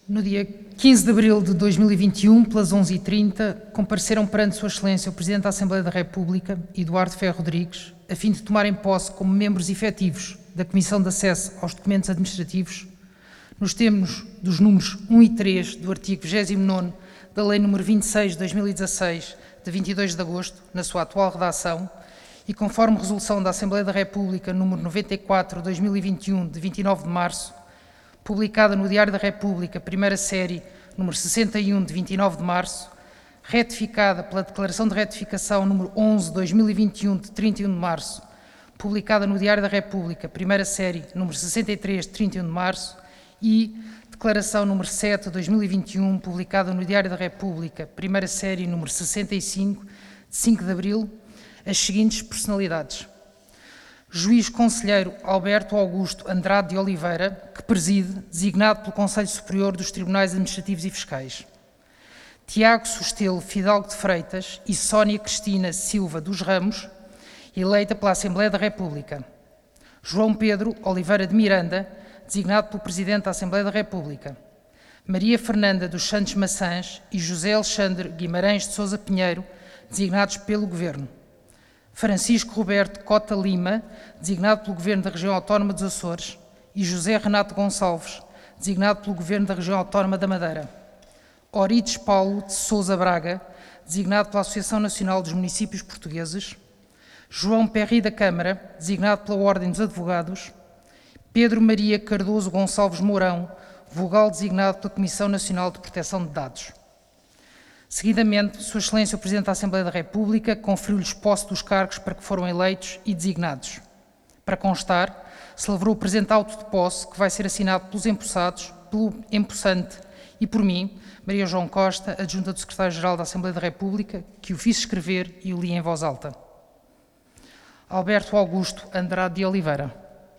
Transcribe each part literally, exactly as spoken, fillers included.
No dia quinze de abril de dois mil e vinte e um, pelas onze e trinta, compareceram perante Sua Excelência o Presidente da Assembleia da República, Eduardo Ferro Rodrigues, a fim de tomarem posse como membros efetivos da Comissão de Acesso aos Documentos Administrativos, nos termos dos números um e três do artigo vigésimo nono da Lei número vinte e seis de dois mil e dezasseis, de vinte e dois de agosto, na sua atual redação, e conforme resolução da Assembleia da República número noventa e quatro de dois mil e vinte e um, de vinte e nove de março, publicada no Diário da República, primeira série, número sessenta e um, de vinte e nove de março, retificada pela Declaração de Retificação número onze de dois mil e vinte e um, de trinta e um de março, publicada no Diário da República, primeira série, número sessenta e três, de trinta e um de março, e Declaração número sete de dois mil e vinte e um, publicada no Diário da República, primeira série, número sessenta e cinco, de cinco de abril, as seguintes personalidades: Juiz Conselheiro Alberto Augusto Andrade de Oliveira, que preside, designado pelo Conselho Superior dos Tribunais Administrativos e Fiscais. Tiago Sustelo Fidalgo de Freitas e Sónia Cristina Silva dos Ramos, eleita pela Assembleia da República. João Pedro Oliveira de Miranda, designado pelo Presidente da Assembleia da República. Maria Fernanda dos Santos Maçãs e José Alexandre Guimarães de Sousa Pinheiro, designados pelo Governo. Francisco Roberto Cota Lima, designado pelo Governo da Região Autónoma dos Açores, e José Renato Gonçalves, designado pelo Governo da Região Autónoma da Madeira. Orides Paulo de Sousa Braga, designado pela Associação Nacional dos Municípios Portugueses. João Perry da Câmara, designado pela Ordem dos Advogados. Pedro Maria Cardoso Gonçalves Mourão, vogal designado pela Comissão Nacional de Proteção de Dados. Seguidamente, Sua Excelência o Presidente da Assembleia da República conferiu-lhes posse dos cargos para que foram eleitos e designados. Para constar, celebrou o presente auto de posse, que vai ser assinado pelos empossados, pelo empossante e por mim, Maria João Costa, adjunta do Secretário-Geral da Assembleia da República, que o fiz escrever e o li em voz alta. Alberto Augusto Andrade de Oliveira.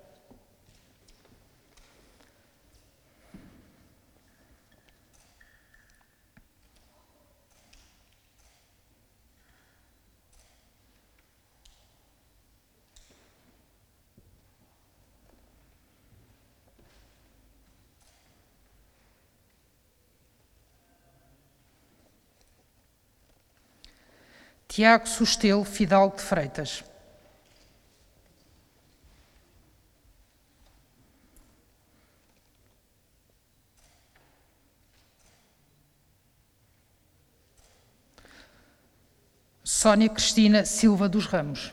Tiago Sustelo Fidalgo de Freitas. Sónia Cristina Silva dos Ramos.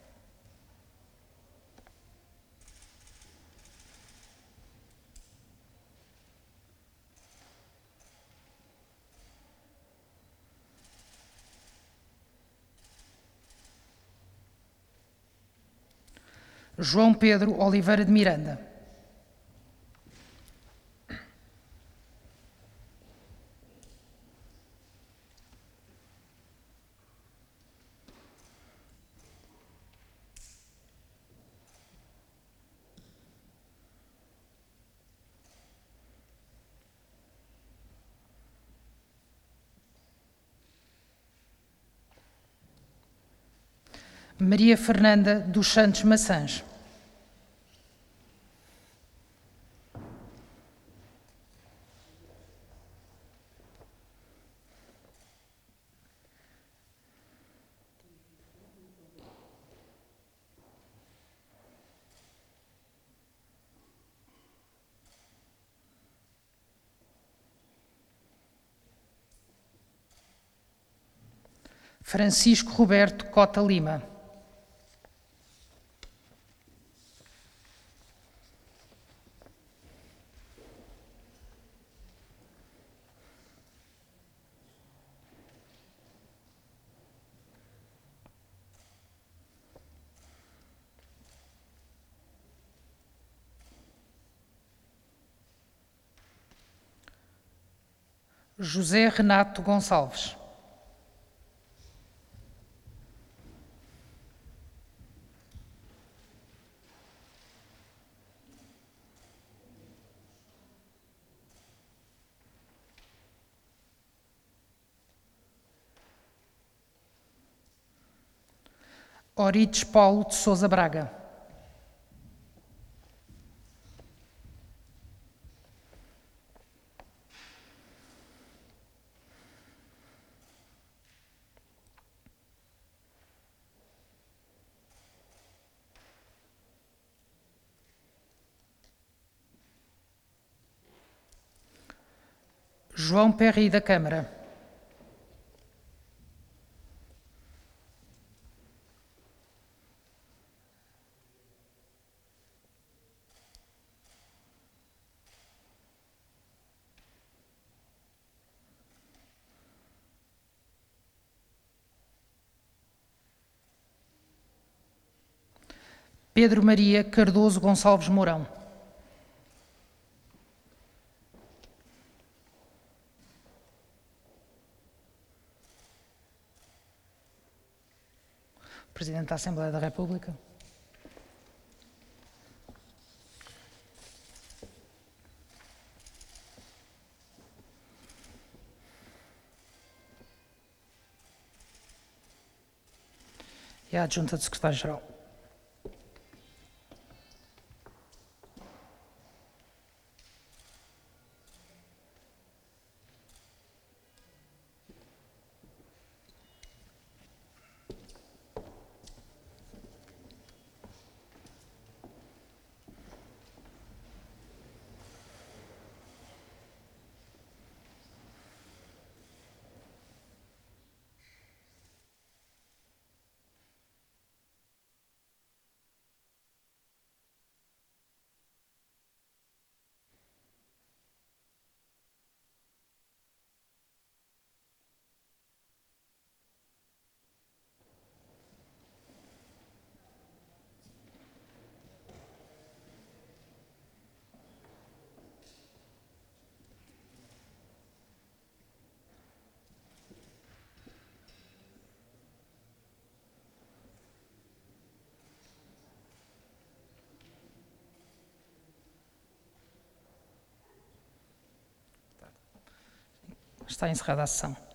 João Pedro Oliveira de Miranda. Maria Fernanda dos Santos Maçãs. Francisco Roberto Cota Lima. José Renato Gonçalves. Orides Paulo de Sousa Braga. João Perry, da Câmara. Pedro Maria Cardoso Gonçalves Mourão. Presidente da Assembleia da República. E a Adjunta do Secretário-Geral. Está encerrada a sessão.